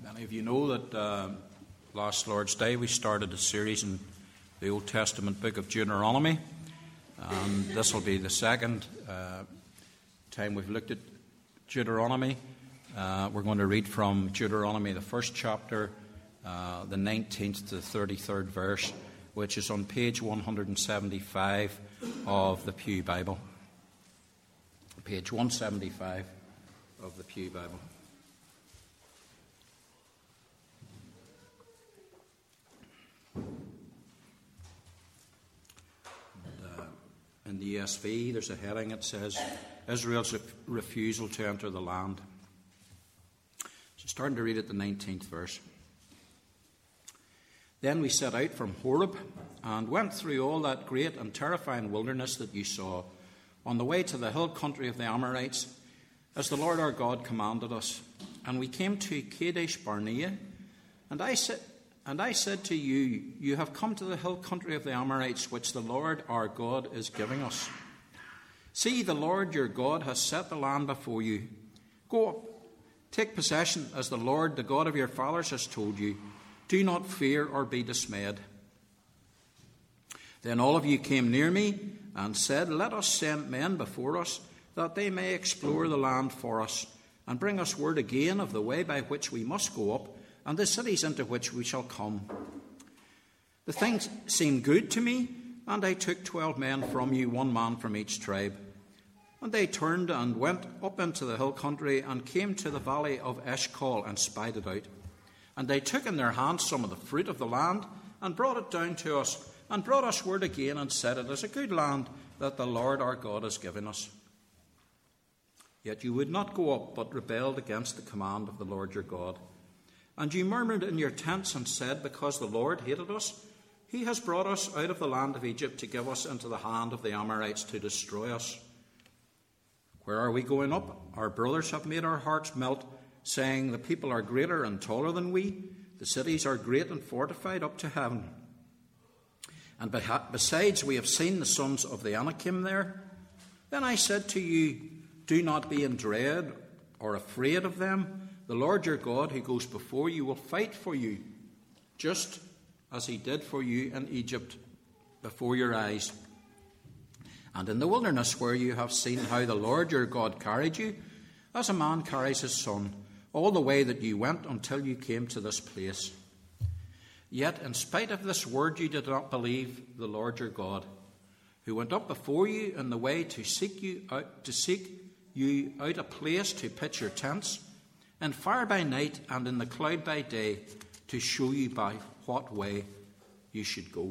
Many of you know that last Lord's Day we started a series in the Old Testament book of Deuteronomy, and this will be the second time we've looked at Deuteronomy. We're going to read from Deuteronomy, the first chapter, the 19th to the 33rd verse, which is on page 175 of the Pew Bible. Page 175 of the Pew Bible. In the ESV, there's a heading that says, Israel's refusal to enter the land. So starting to read at the 19th verse. Then we set out from Horeb and went through all that great and terrifying wilderness that you saw, on the way to the hill country of the Amorites, as the Lord our God commanded us. And we came to Kadesh Barnea, and I said to you, you have come to the hill country of the Amorites, which the Lord our God is giving us. See, the Lord your God has set the land before you. Go up, take possession, as the Lord, the God of your fathers, has told you. Do not fear or be dismayed. Then all of you came near me and said, let us send men before us, that they may explore the land for us, and bring us word again of the way by which we must go up, and the cities into which we shall come. The thing seemed good to me, and I took 12 men from you, 1 man from each tribe. And they turned and went up into the hill country, and came to the valley of Eshcol, and spied it out. And they took in their hands some of the fruit of the land, and brought it down to us, and brought us word again, and said, it is a good land that the Lord our God has given us. Yet you would not go up, but rebelled against the command of the Lord your God. And you murmured in your tents and said, because the Lord hated us, he has brought us out of the land of Egypt to give us into the hand of the Amorites to destroy us. Where are we going up? Our brothers have made our hearts melt, saying, the people are greater and taller than we. The cities are great and fortified up to heaven. And besides, we have seen the sons of the Anakim there. Then I said to you, do not be in dread or afraid of them. The Lord your God, who goes before you, will fight for you, just as he did for you in Egypt before your eyes. And in the wilderness, where you have seen how the Lord your God carried you, as a man carries his son, all the way that you went until you came to this place. Yet, in spite of this word, you did not believe the Lord your God, who went up before you in the way to seek you out a place to pitch your tents, and fire by night and in the cloud by day, to show you by what way you should go.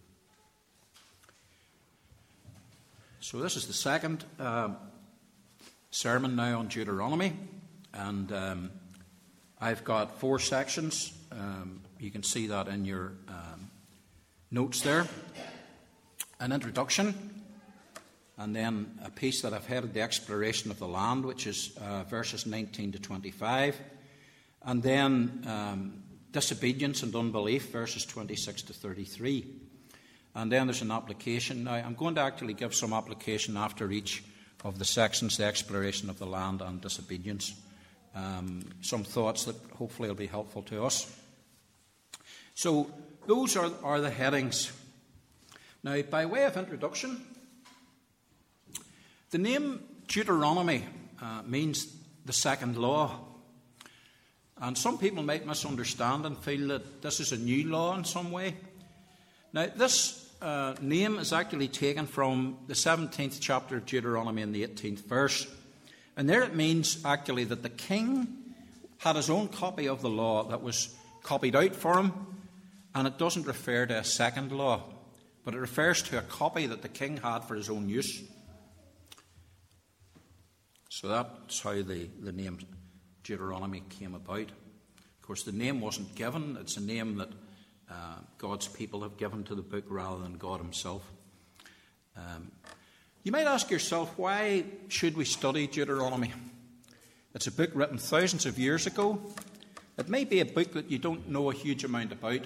So this is the second sermon now on Deuteronomy, and I've got 4 sections. You can see that in your notes there. An introduction, and then a piece that I've headed the exploration of the land, which is verses 19 to 25. And then disobedience and unbelief, verses 26 to 33. And then there's an application. Now, I'm going to actually give some application after each of the sections, the exploration of the land and disobedience. Some thoughts that hopefully will be helpful to us. So those are the headings. Now, by way of introduction, the name Deuteronomy means the second law. And some people might misunderstand and feel that this is a new law in some way. Now, this name is actually taken from the 17th chapter of Deuteronomy in the 18th verse. And there it means actually that the king had his own copy of the law that was copied out for him. And it doesn't refer to a second law, but it refers to a copy that the king had for his own use. So that's how the name Deuteronomy came about. Of course, the name wasn't given. It's a name that God's people have given to the book rather than God himself. You might ask yourself, why should we study Deuteronomy? It's a book written thousands of years ago. It may be a book that you don't know a huge amount about.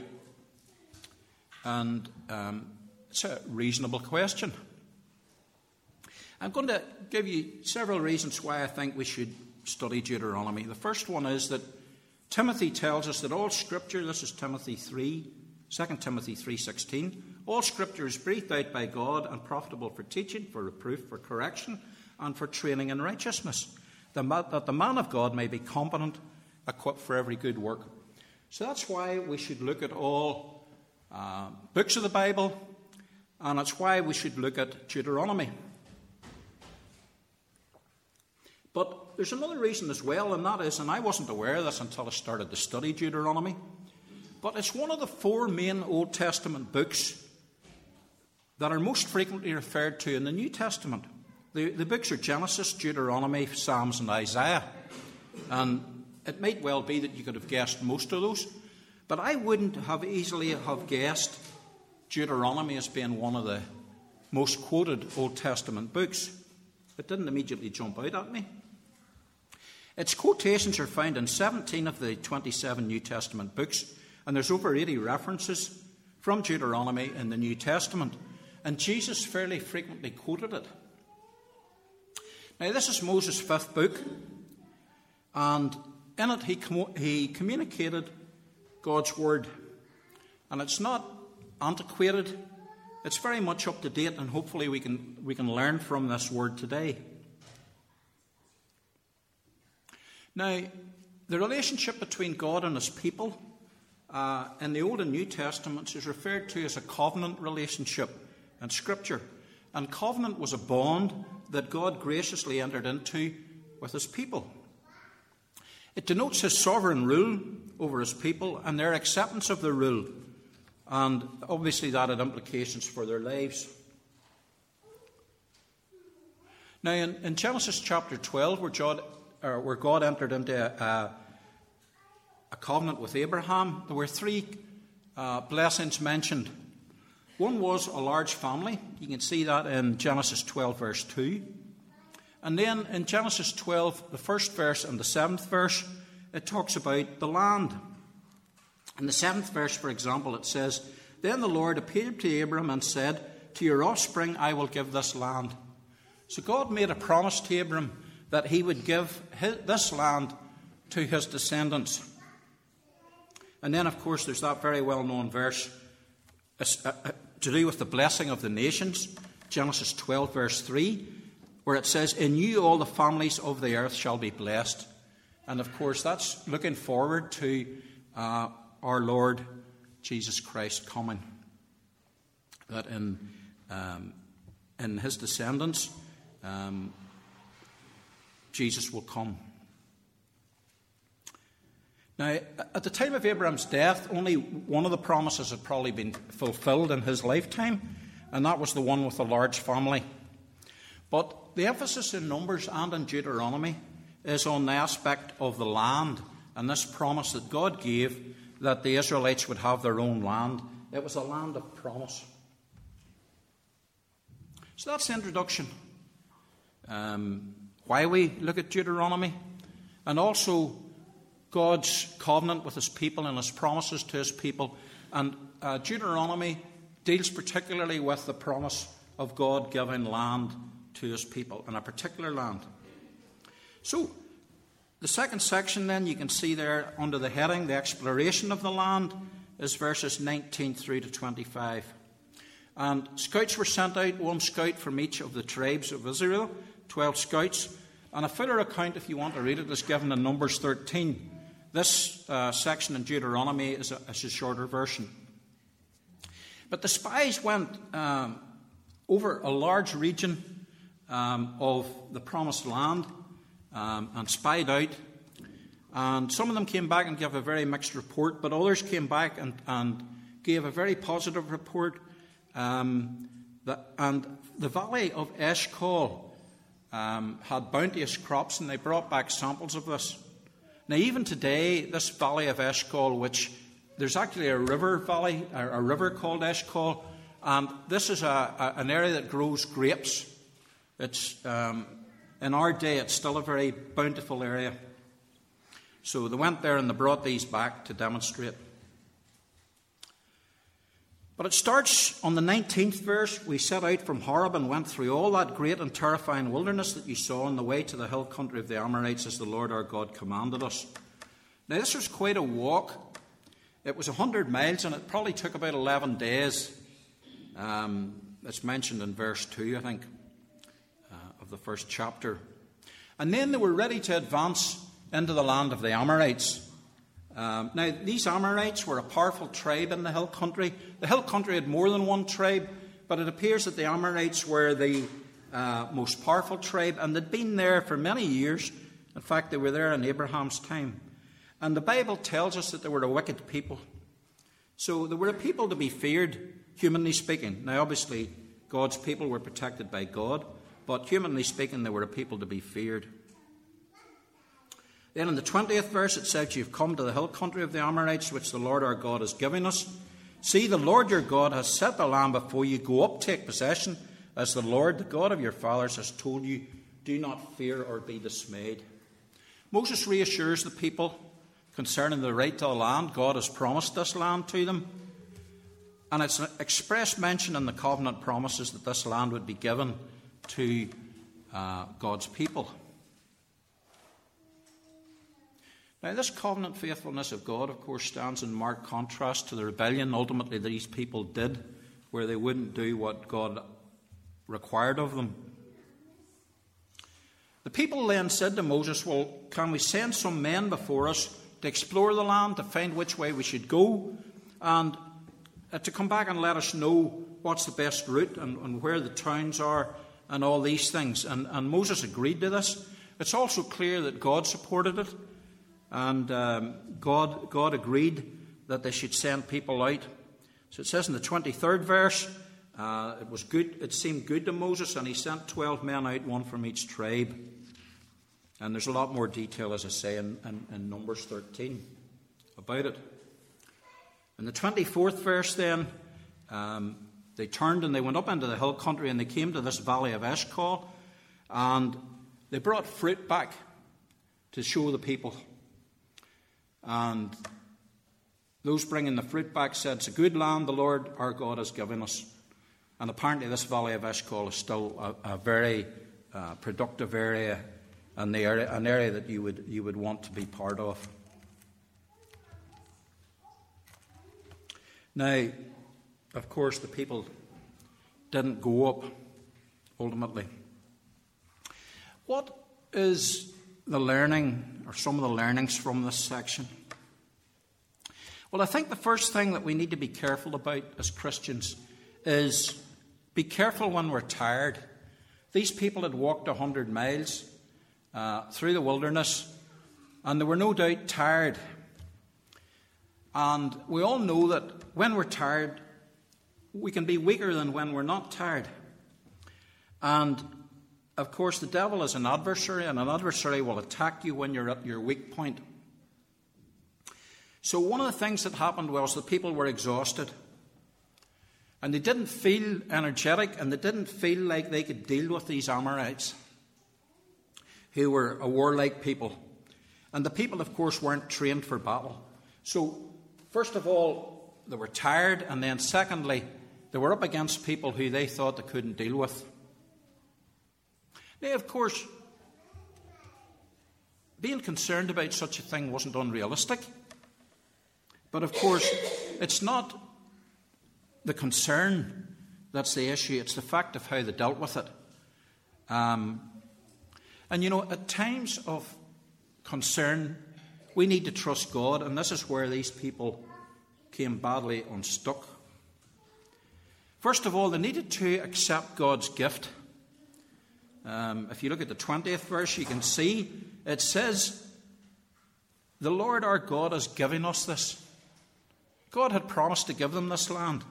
And it's a reasonable question. I'm going to give you several reasons why I think we should study Deuteronomy. The first one is that Timothy tells us that all Scripture, this is Timothy 3, 2 Timothy 3:16, all Scripture is breathed out by God and profitable for teaching, for reproof, for correction, and for training in righteousness, that the man of God may be competent, equipped for every good work. So that's why we should look at all books of the Bible, and that's why we should look at Deuteronomy. But there's another reason as well, and that is, and I wasn't aware of this until I started to study Deuteronomy, but it's one of the 4 main Old Testament books that are most frequently referred to in the New Testament. The books are Genesis, Deuteronomy, Psalms, and Isaiah. And it might well be that you could have guessed most of those, but I wouldn't have easily have guessed Deuteronomy as being one of the most quoted Old Testament books. It didn't immediately jump out at me. Its quotations are found in 17 of the 27 New Testament books, and there's over 80 references from Deuteronomy in the New Testament, and Jesus fairly frequently quoted it. Now, this is Moses' 5th book, and in it he communicated God's word, and it's not antiquated. It's very much up to date, and hopefully we can learn from this word today. Now, the relationship between God and his people in the Old and New Testaments is referred to as a covenant relationship in Scripture. And covenant was a bond that God graciously entered into with his people. It denotes his sovereign rule over his people and their acceptance of the rule. And obviously that had implications for their lives. Now, in Genesis chapter 12, where God entered into a covenant with Abraham, there were 3 blessings mentioned. One was a large family. You can see that in Genesis 12, verse 2. And then in Genesis 12, the 1st verse and the 7th verse, it talks about the land. In the 7th verse, for example, it says, "Then the Lord appeared to Abram and said, 'To your offspring I will give this land.'" So God made a promise to Abram that he would give this land to his descendants. And then, of course, there's that very well-known verse to do with the blessing of the nations, Genesis 12, verse 3, where it says, "In you all the families of the earth shall be blessed." And, of course, that's looking forward to our Lord Jesus Christ coming. That in his descendants, Jesus will come. Now, at the time of Abraham's death, only one of the promises had probably been fulfilled in his lifetime, and that was the one with a large family. But the emphasis in Numbers and in Deuteronomy is on the aspect of the land, and this promise that God gave that the Israelites would have their own land. It was a land of promise. So that's the introduction. Why we look at Deuteronomy, and also God's covenant with his people and his promises to his people. And Deuteronomy deals particularly with the promise of God giving land to his people, in a particular land. So, the second section then, you can see there under the heading, the exploration of the land, is verses 19 through to 25. And scouts were sent out, 1 scout from each of the tribes of Israel, 12 scouts. And a fuller account, if you want to read it, is given in Numbers 13. This section in Deuteronomy is a shorter version. But the spies went over a large region of the promised land and spied out. And some of them came back and gave a very mixed report, but others came back and gave a very positive report. And the valley of Eshcol had bounteous crops, and they brought back samples of this. Now, even today, this valley of Eshcol, which there's actually a river valley, a river called Eshcol, and this is an area that grows grapes. It's in our day, it's still a very bountiful area. So they went there and they brought these back to demonstrate. But it starts on the 19th verse. "We set out from Horeb and went through all that great and terrifying wilderness that you saw on the way to the hill country of the Amorites, as the Lord our God commanded us." Now, this was quite a walk. It was 100 miles, and it probably took about 11 days. It's mentioned in verse 2, I think, of the first chapter. And then they were ready to advance into the land of the Amorites. Now, these Amorites were a powerful tribe in the hill country. The hill country had more than one tribe, but it appears that the Amorites were the most powerful tribe, and they'd been there for many years. In fact, they were there in Abraham's time. And the Bible tells us that they were a wicked people. So they were a people to be feared, humanly speaking. Now, obviously, God's people were protected by God, but humanly speaking, they were a people to be feared. Then in the 20th verse, it says, "You've come to the hill country of the Amorites, which the Lord our God is giving us. See, the Lord your God has set the land before you. Go up, take possession, as the Lord, the God of your fathers, has told you. Do not fear or be dismayed." Moses reassures the people concerning the right to the land. God has promised this land to them. And it's an express mention in the covenant promises that this land would be given to God's people. Now, this covenant faithfulness of God, of course, stands in marked contrast to the rebellion ultimately these people did, where they wouldn't do what God required of them. The people then said to Moses, "Well, can we send some men before us to explore the land, to find which way we should go, and to come back and let us know what's the best route and where the towns are and all these things?" And Moses agreed to this. It's also clear that God supported it. And God agreed that they should send people out. So it says in the 23rd verse, it was good. It seemed good to Moses, and he sent 12 men out, one from each tribe. And there's a lot more detail, as I say, in Numbers 13 about it. In the 24th verse then, they turned and they went up into the hill country, and they came to this valley of Eshcol, and they brought fruit back to show the people. And those bringing the fruit back said, "It's a good land the Lord our God has given us." And apparently this valley of Eshcol is still a very productive area, and an area that you would want to be part of. Now, of course, the people didn't go up ultimately. What is the learning, or some of the learnings from this section? Well, I think the first thing that we need to be careful about as Christians is be careful when we're tired. These people had walked 100 miles through the wilderness, and they were no doubt tired. And we all know that when we're tired, we can be weaker than when we're not tired. And of course, the devil is an adversary, and an adversary will attack you when you're at your weak point. So one of the things that happened was the people were exhausted, and they didn't feel energetic, and they didn't feel like they could deal with these Amorites, who were a warlike people. And the people, of course, weren't trained for battle. So, first of all, they were tired, and then secondly, they were up against people who they thought they couldn't deal with. Now, of course, being concerned about such a thing wasn't unrealistic. But, of course, it's not the concern that's the issue. It's the fact of how they dealt with it. And, at times of concern, we need to trust God. And this is where these people came badly unstuck. First of all, they needed to accept God's gift. If you look at the 20th verse, you can see it says, "The Lord our God is giving us this." God had promised to give them this land.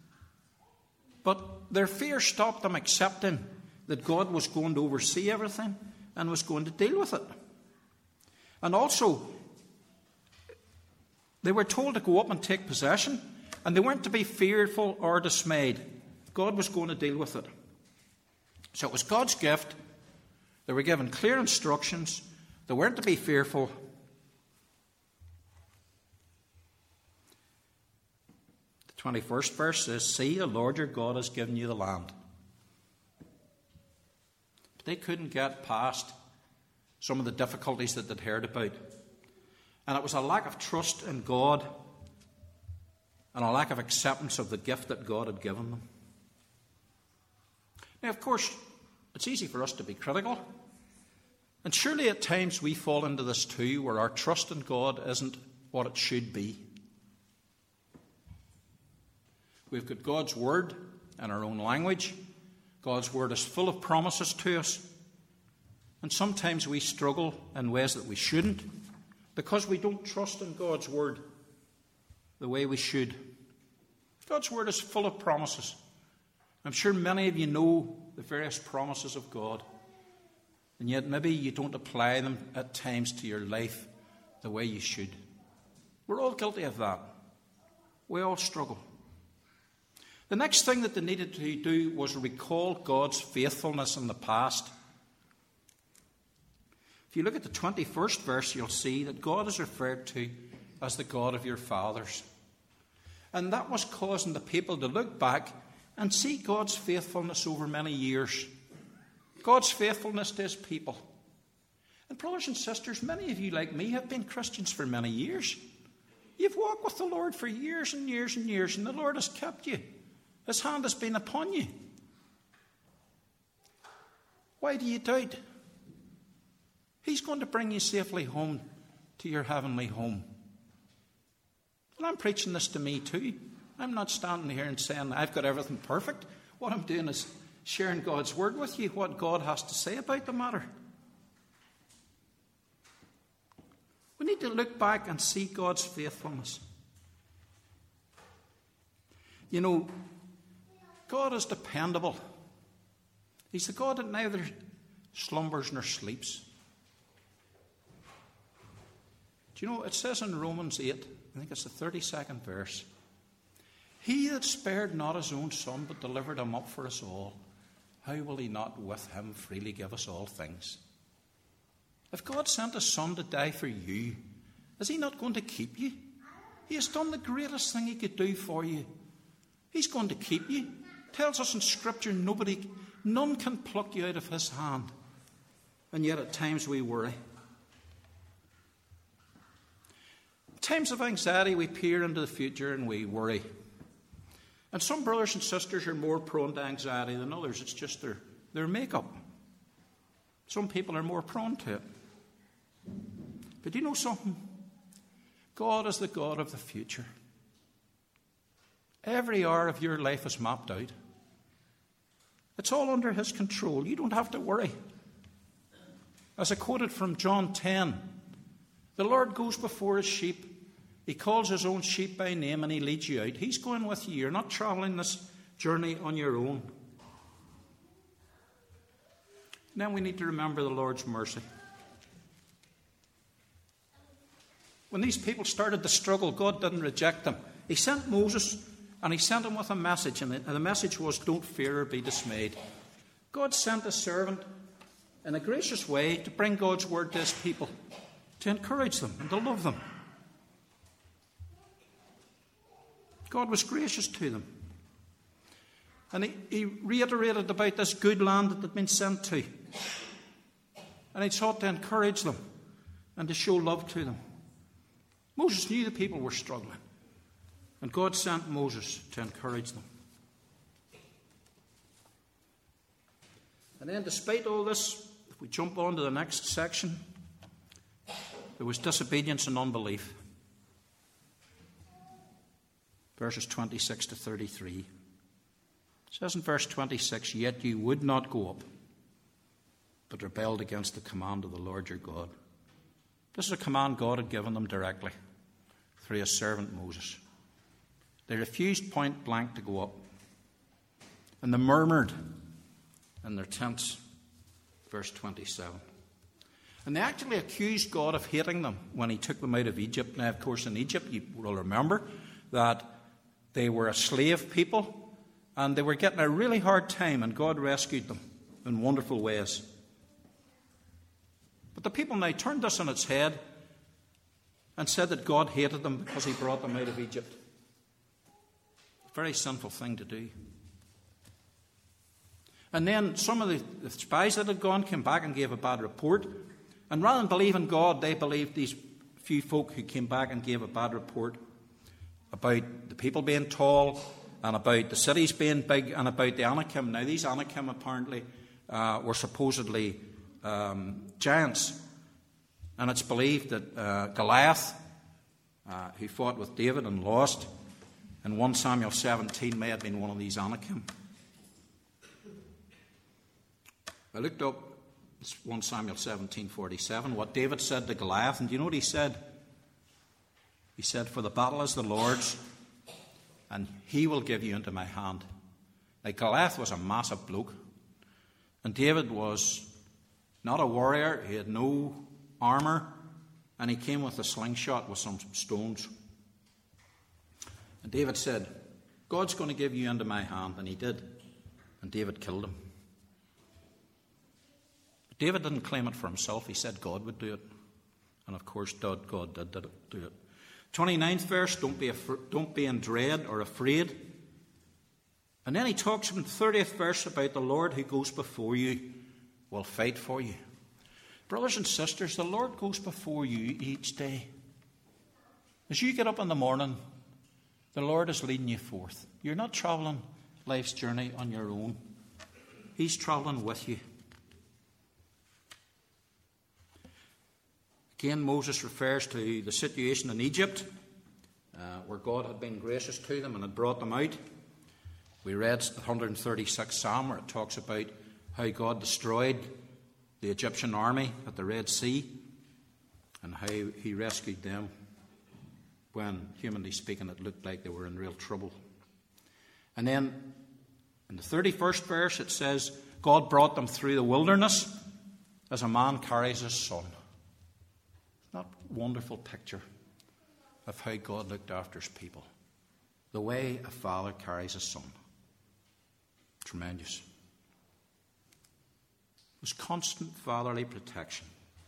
But their fear stopped them accepting that God was going to oversee everything and was going to deal with it. And also, they were told to go up and take possession, and they weren't to be fearful or dismayed. God was going to deal with it. So it was God's gift. They were given clear instructions. They weren't to be fearful. The 21st verse says, "See, the Lord your God has given you the land." But they couldn't get past some of the difficulties that they'd heard about. And it was a lack of trust in God and a lack of acceptance of the gift that God had given them. Now, of course, it's easy for us to be critical. And surely at times we fall into this too, where our trust in God isn't what it should be. We've got God's Word in our own language. God's Word is full of promises to us. And sometimes we struggle in ways that we shouldn't because we don't trust in God's Word the way we should. God's Word is full of promises. I'm sure many of you know the various promises of God, and yet maybe you don't apply them at times to your life the way you should. We're all guilty of that. We all struggle. The next thing that they needed to do was recall God's faithfulness in the past. If you look at the 21st verse, you'll see that God is referred to as the God of your fathers. And that was causing the people to look back and see God's faithfulness over many years. God's faithfulness to his people. And brothers and sisters, many of you like me have been Christians for many years. You've walked with the Lord for years and years and years, and the Lord has kept you. His hand has been upon you. Why do you doubt? He's going to bring you safely home to your heavenly home. And I'm preaching this to me too. I'm not standing here and saying I've got everything perfect. What I'm doing is sharing God's Word with you, what God has to say about the matter. We need to look back and see God's faithfulness. You know, God is dependable. He's the God that neither slumbers nor sleeps. Do you know, it says in Romans 8, I think it's the 32nd verse, he that spared not his own Son, but delivered him up for us all, how will he not with him freely give us all things? If God sent his Son to die for you, is he not going to keep you? He has done the greatest thing he could do for you. He's going to keep you. Tells us in Scripture, none can pluck you out of his hand. And yet at times we worry. In times of anxiety, we peer into the future and we worry. And some brothers and sisters are more prone to anxiety than others. It's just their makeup. Some people are more prone to it. But do you know something? God is the God of the future. Every hour of your life is mapped out. It's all under his control. You don't have to worry. As I quoted from John 10, the Lord goes before his sheep. He calls his own sheep by name and he leads you out. He's going with you. You're not travelling this journey on your own. Then we need to remember the Lord's mercy. When these people started to struggle, God didn't reject them. He sent Moses and he sent him with a message. And the message was, don't fear or be dismayed. God sent a servant in a gracious way to bring God's word to his people, to encourage them and to love them. God was gracious to them. And he reiterated about this good land that they'd been sent to. And he sought to encourage them and to show love to them. Moses knew the people were struggling. And God sent Moses to encourage them. And then despite all this, if we jump on to the next section, there was disobedience and unbelief. Verses 26 to 33. It says in verse 26, yet you would not go up, but rebelled against the command of the Lord your God. This is a command God had given them directly through his servant Moses. They refused point blank to go up. And they murmured in their tents. Verse 27. And they actually accused God of hating them when he took them out of Egypt. Now, of course, in Egypt, you will remember that they were a slave people and they were getting a really hard time, and God rescued them in wonderful ways. But the people now turned this on its head and said that God hated them because he brought them out of Egypt. A very sinful thing to do. And then some of the spies that had gone came back and gave a bad report. And rather than believe in God, they believed these few folk who came back and gave a bad report about the people being tall and about the cities being big and about the Anakim. Now, these Anakim apparently were supposedly giants. And it's believed that Goliath, who fought with David and lost in 1 Samuel 17, may have been one of these Anakim. I looked up 1 Samuel 17:47, what David said to Goliath, and do you know what he said? He said, "For the battle is the Lord's, and he will give you into my hand." Like, Goliath was a massive bloke, and David was not a warrior. He had no armour, and he came with a slingshot with some stones. And David said, "God's going to give you into my hand," and he did. And David killed him. But David didn't claim it for himself. He said God would do it. And of course, God did do it. 29th verse, don't be in dread or afraid. And then he talks in the 30th verse about the Lord who goes before you will fight for you. Brothers and sisters, the Lord goes before you each day. As you get up in the morning, the Lord is leading you forth. You're not travelling life's journey on your own. He's travelling with you. Again, Moses refers to the situation in Egypt, where God had been gracious to them and had brought them out. We read the 136th Psalm, where it talks about how God destroyed the Egyptian army at the Red Sea and how he rescued them when, humanly speaking, it looked like they were in real trouble. And then in the 31st verse it says, God brought them through the wilderness as a man carries his son. Isn't that a wonderful picture of how God looked after his people? The way a father carries his son. Tremendous. It was constant fatherly protection.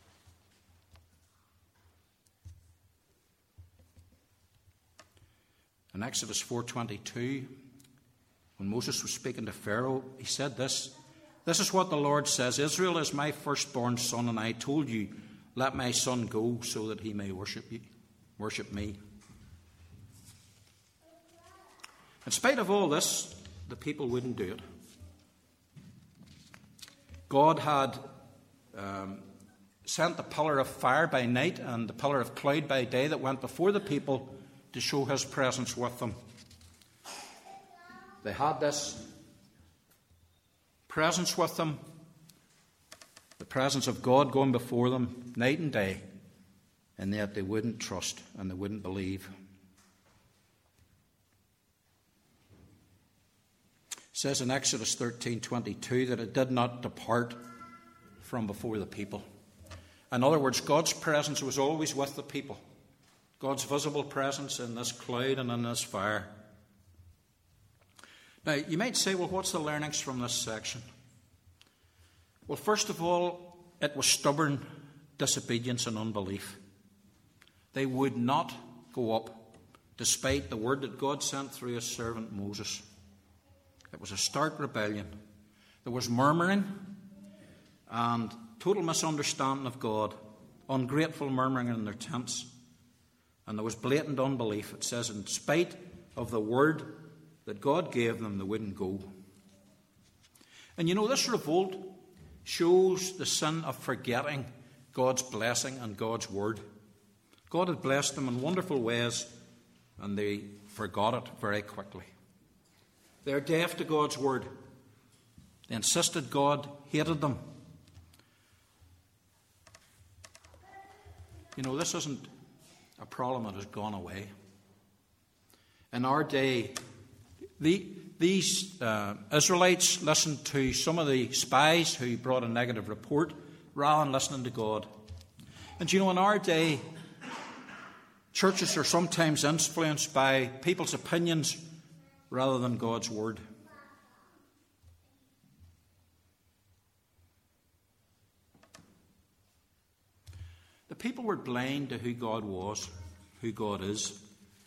In Exodus 4:22, when Moses was speaking to Pharaoh, he said this. This is what the Lord says, Israel is my firstborn son, and I told you, let my son go so that he may worship me. In spite of all this, the people wouldn't do it. God had sent the pillar of fire by night and the pillar of cloud by day that went before the people to show his presence with them. They had this presence with them, the presence of God going before them night and day, and yet they wouldn't trust and they wouldn't believe. It says in Exodus 13:22 that it did not depart from before the people. In other words, God's presence was always with the people. God's visible presence in this cloud and in this fire. Now, you might say, well, what's the learnings from this section? Well, first of all, it was stubborn disobedience and unbelief. They would not go up, despite the word that God sent through his servant Moses. It was a stark rebellion. There was murmuring and total misunderstanding of God, ungrateful murmuring in their tents. And there was blatant unbelief. It says, in spite of the word that God gave them, they wouldn't go. And you know, this revolt shows the sin of forgetting God's blessing and God's word. God had blessed them in wonderful ways, and they forgot it very quickly. They're deaf to God's word. They insisted God hated them. You know, this isn't a problem that has gone away. In our day, these Israelites listened to some of the spies who brought a negative report rather than listening to God. And you know, in our day, churches are sometimes influenced by people's opinions rather than God's word. The people were blind to who God was, who God is.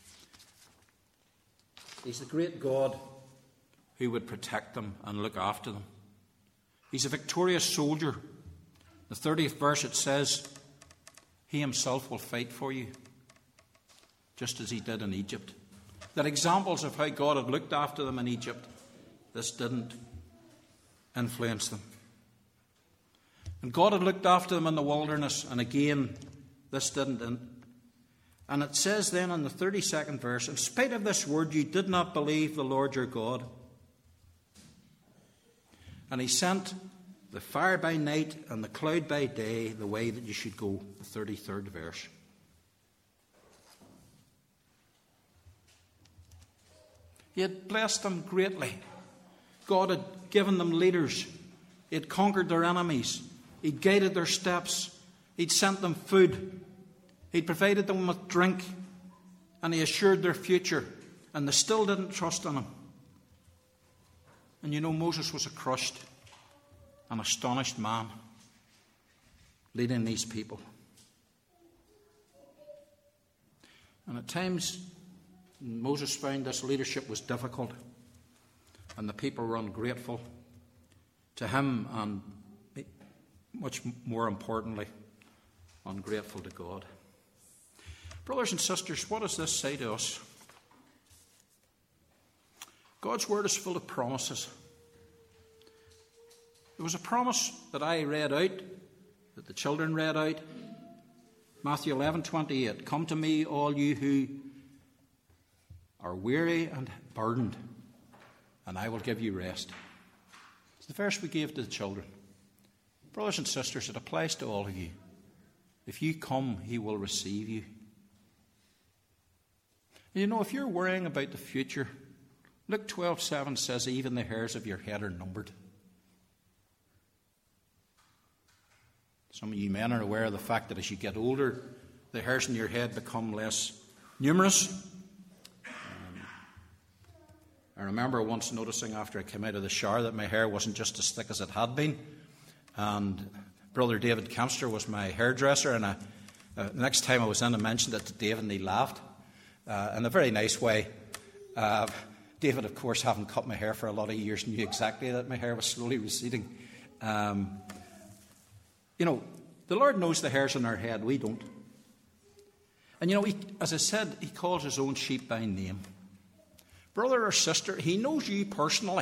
He's the great God who would protect them and look after them. He's a victorious soldier. The 30th verse it says, He himself will fight for you, just as he did in Egypt. That examples of how God had looked after them in Egypt, this didn't influence them. And God had looked after them in the wilderness, and again, this didn't. And it says then in the 32nd verse, in spite of this word, you did not believe the Lord your God. And he sent the fire by night and the cloud by day, the way that you should go. The 33rd verse. He had blessed them greatly. God had given them leaders. He had conquered their enemies. He'd guided their steps. He'd sent them food. He'd provided them with drink. And he assured their future. And they still didn't trust in him. And you know, Moses was a crushed and astonished man leading these people. And at times, Moses found this leadership was difficult, and the people were ungrateful to him, and much more importantly, ungrateful to God. Brothers and sisters, what does this say to us? God's word is full of promises. There was a promise that I read out, that the children read out. Matthew 11:28. Come to me, all you who are weary and burdened, and I will give you rest. It's the verse we gave to the children. Brothers and sisters, it applies to all of you. If you come, he will receive you. And you know, if you're worrying about the future, Luke 12:7 says even the hairs of your head are numbered. Some of you men are aware of the fact that as you get older, the hairs in your head become less numerous. I remember once noticing after I came out of the shower that my hair wasn't just as thick as it had been. And Brother David Kempster was my hairdresser, and the next time I was in, I mentioned it to David, and he laughed in a very nice way. David, of course, having cut my hair for a lot of years, knew exactly that my hair was slowly receding. You know, the Lord knows the hairs on our head, we don't. And you know, as I said, he calls his own sheep by name. Brother or sister, he knows you personally.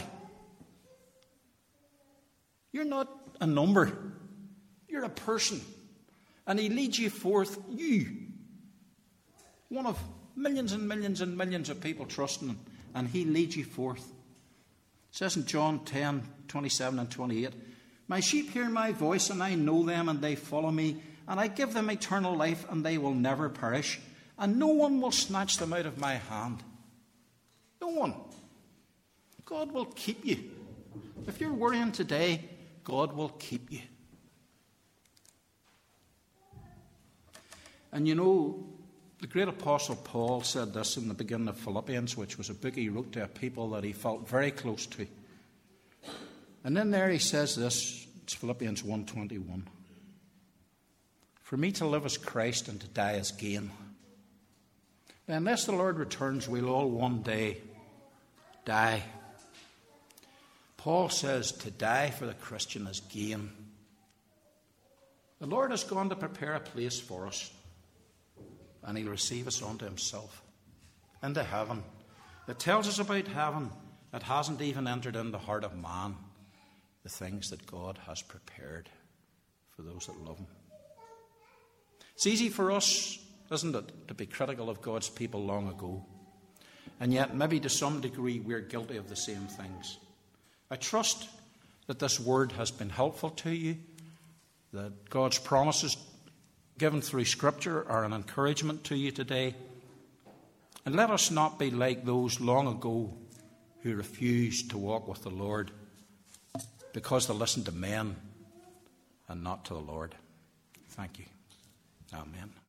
You're not a number. You're a person. And he leads you forth, you. One of millions and millions and millions of people trusting him. And he leads you forth. It says in John 10:27 and 28, my sheep hear my voice, and I know them, and they follow me. And I give them eternal life, and they will never perish. And no one will snatch them out of my hand. No one. God will keep you. If you're worrying today, God will keep you. And you know, the great apostle Paul said this in the beginning of Philippians, which was a book he wrote to a people that he felt very close to. And in there he says this, it's Philippians 1:21. For me to live as Christ and to die as gain. Now, unless the Lord returns, we'll all one day die. Paul says to die for the Christian is gain. The Lord has gone to prepare a place for us, and he'll receive us unto himself, into heaven. It tells us about heaven. It hasn't even entered in the heart of man, the things that God has prepared for those that love him. It's easy for us, isn't it, to be critical of God's people long ago. And yet, maybe to some degree, we're guilty of the same things. I trust that this word has been helpful to you, that God's promises given through Scripture are an encouragement to you today. And let us not be like those long ago who refused to walk with the Lord because they listened to men and not to the Lord. Thank you. Amen.